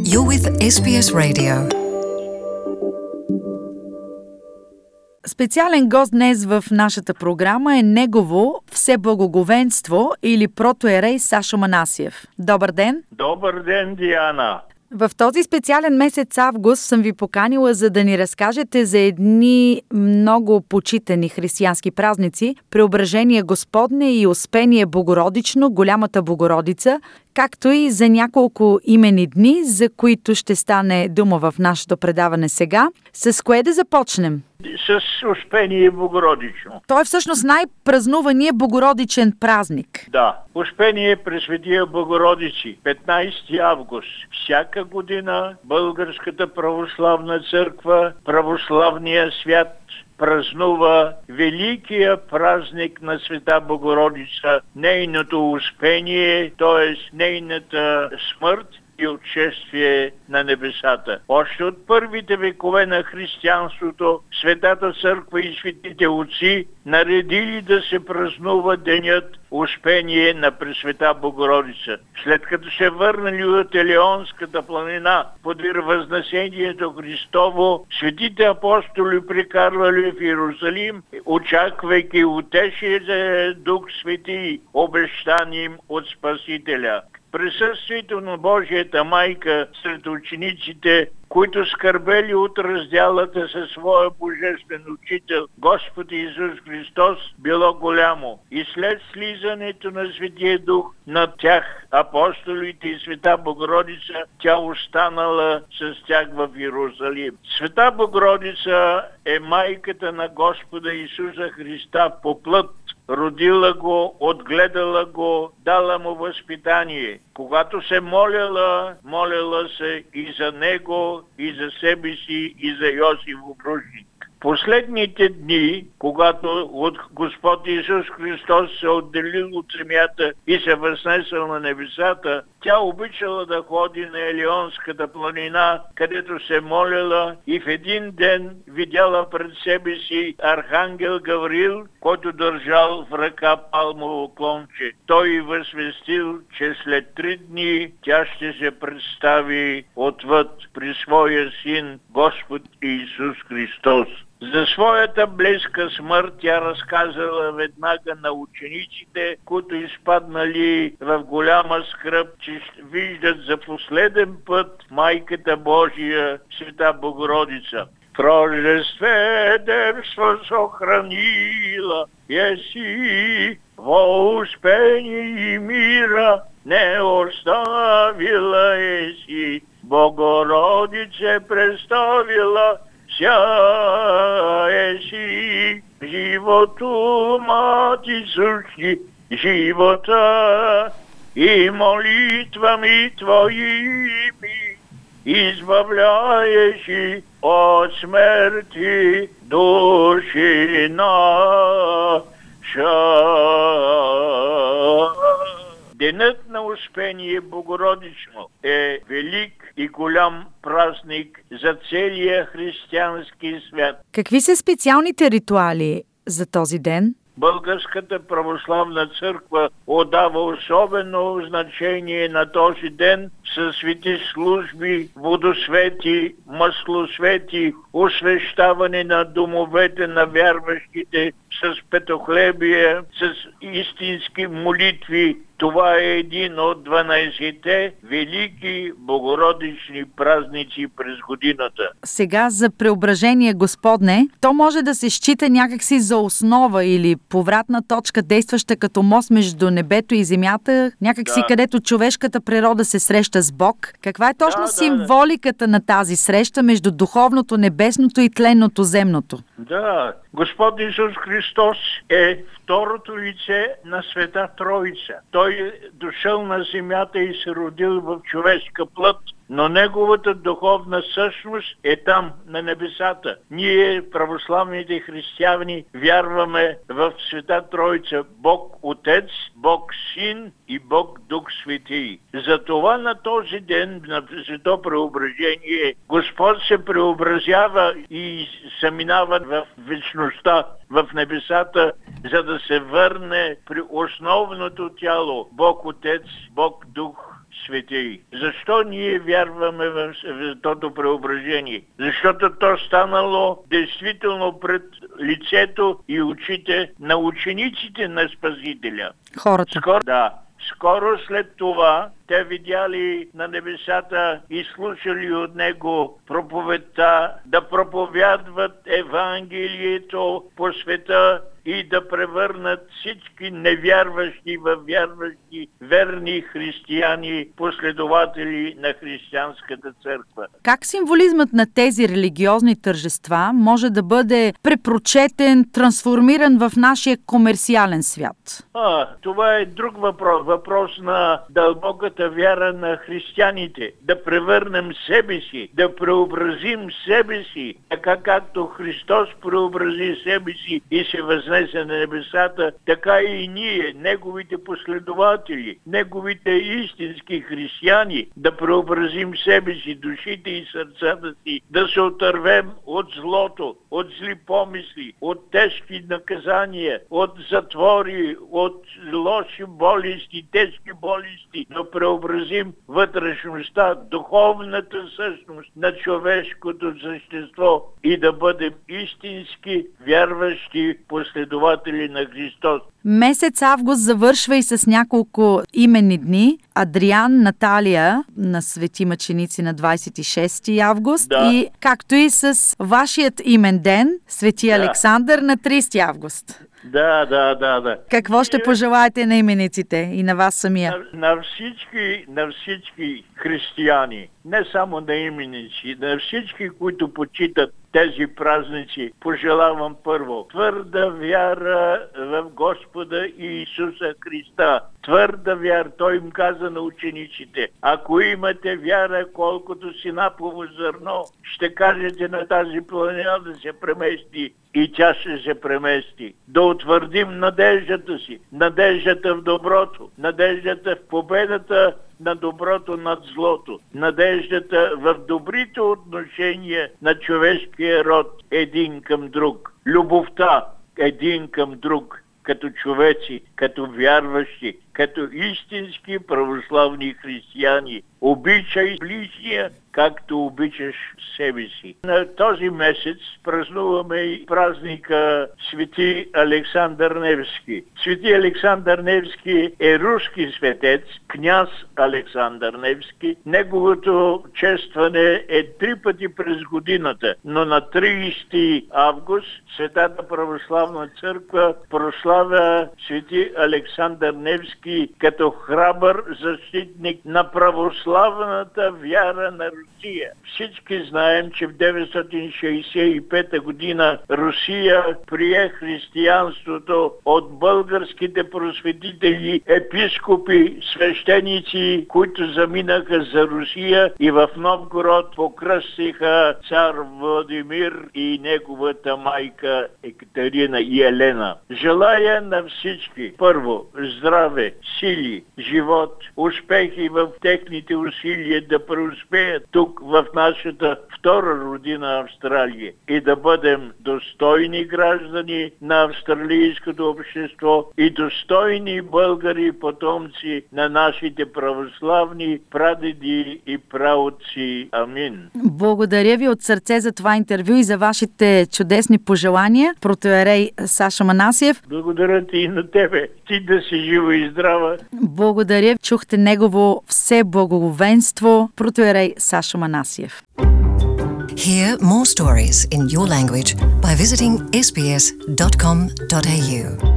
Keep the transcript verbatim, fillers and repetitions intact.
You're with Ес Би Ес Radio. Специален гост днес в нашата програма е Негово Всеблагоговенство или протоиерей Сашо Манасиев. Добър ден! Добър ден, Диана! В този специален месец август съм ви поканила, за да ни разкажете за едни много почитани християнски празници – Преображение Господне и Успение Богородично, Голямата Богородица, както и за няколко имени дни, за които ще стане дума в нашето предаване сега. С кое да започнем? С Успение Богородично. Той е всъщност най-празнувания Богородичен празник. Да. Успение Пресветия Богородици, петнайсети август. Всяка година Българската православна църква, православния свят празнува великия празник на Света Богородица, нейното успение, т.е. нейната смърт и отшествие на небесата. Още от първите векове на християнството Светата църква и светите отци наредили да се празнува денят Успение на Пресвета Богородица. След като се върнали от Елеонската планина подир Възнесението Христово, светите апостоли прикарвали в Иерусалим, очаквайки утешния Дух Свети, обещан им от Спасителя. Присъствието на Божията майка сред учениците, които скърбели от разделата със своя божествен учител, Господ Исус Христос, било голямо. И след слизането на Светия Дух над тях, апостолите и Света Богородица, тя останала с тях в Иерусалим. Света Богородица е майката на Господа Исуса Христа по плът. Родила го, отгледала го, дала му възпитание. Когато се молила, молила се и за него, и за себе си, и за Йосиф обручник. Последните дни, когато от Господ Исус Христос се отделил от земята и се възнесъл на небесата, тя обичала да ходи на Елеонската планина, където се молила, и в един ден видяла пред себе си архангел Гавриил, който държал в ръка палмово клонче. Той й възвестил, че след три дни тя ще се представи отвъд при своя син Господ Исус Христос. За своята близка смърт тя разказала веднага на учениците, които изпаднали в голяма скръб, че виждат за последен път Майката Божия, Света Богородица. Прожестве девство сохранила, еси во успение и мира, не оставила еси, Богородице представила, ся еси животу мати сущи, живота и молитвами твоими избавляешь от смерти души наша. Денят на Успение Богородично е велик и голям празник за целия християнски свят. Какви са специалните ритуали за този ден? Българската православна църква отдава особено значение на този ден със свети служби, водосвети, маслосвети, освещаване на домовете на вярващите с петохлебие, с истински молитви. Това е един от дванайсетте велики богородични празници през годината. Сега за Преображение Господне, то може да се счита някакси за основа или повратна точка, действаща като мост между небето и земята, някакси да. Където човешката природа се среща с Бог. Каква е точно да, символиката да, да. на тази среща между духовното, небесното и тленното земното? Да, Господ Исус Христос е второто лице на Света Троица. Той е дошъл на земята и се родил в човешка плът, но неговата духовна същност е там, на небесата. Ние, православните християни, вярваме в Света Троица, Бог Отец, Бог Син и Бог Дух Свети. Затова на този ден, на Свето Преображение, Господ се преобразява и се минава в вечността, в небесата, за да се върне при основното тяло, Бог Отец, Бог Дух свети. Защо ние вярваме в Светото преображение? Защото то станало действително пред лицето и очите на учениците на Спасителя. Хората. Скоро, да. Скоро след това те видяли на небесата и слушали от него проповедта да проповядват Евангелието по света и да превърнат всички невярващи в вярващи, верни християни, последователи на християнската църква. Как символизмът на тези религиозни тържества може да бъде препрочетен, трансформиран в нашия комерциален свят? А, това е друг въпрос. Въпрос на дълбоката вяра на християните. Да превърнем себе си, да преобразим себе си, така както Христос преобрази себе си и се възнесе на небесата, така и ние, неговите последователи, неговите истински християни, да преобразим себе си, душите и сърцата си, да се отървем от злото, от зли помисли, от тежки наказания, от затвори, от лоши болести, тежки болести, да преобразим вътрешността, духовната същност на човешкото същество и да бъдем истински вярващи последователи на Христос. Месец август завършва и с няколко именни дни. Адриан, Наталия на свети мъченици на двадесет и шести август, да. И както и с вашият имен ден, свети да. Александър на тридесети август. Да, да, да, да. Какво ще пожелаете на имениците и на вас самия? На, на, всички, на всички християни, не само на именици, на всички, които почитат тези празници, пожелавам първо твърда вяра в Господа Иисуса Христа. Твърда вяра, той им каза на учениците: ако имате вяра колкото синапово зърно, ще кажете на тази планина да се премести и тя ще се премести. Да утвърдим надеждата си, надеждата в доброто, надеждата в победата на доброто над злото, надеждата в добрите отношения на човешкия род един към друг, любовта един към друг, като човеци, като вярващи, като истински православни християни. Обичай ближния, както обичаш себе си. На този месец празнуваме и празника Свети Александър Невски. Свети Александър Невски е руски светец, княз Александър Невски. Неговото честване е три пъти през годината, но на тридесети август Светата православна църква прославя Свети Александър Невски като храбър защитник на православната вяра на Русия. Всички знаем, че в деветстотин шейсет и пета година Русия прие християнството от българските просветители, епископи, свещеници, които заминаха за Русия и в Новгород покръстиха цар Владимир и неговата майка Екатерина и Елена. Желая на всички първо здраве, сили, живот, успехи в техните усилия да преуспеят тук в нашата втора родина Австралия и да бъдем достойни граждани на австралийското общество и достойни българи, потомци на нашите православни прадеди и праотци. Амин. Благодаря ви от сърце за това интервю и за вашите чудесни пожелания. Протоиерей Саша Манасиев. Благодаря ти и на тебе. Ти да си жива и здрава. Благодаря. Чухте негово всеблагоговенство, протоиерей Саша Манасиев. Hear more stories in your language by visiting s b s dot com dot a u.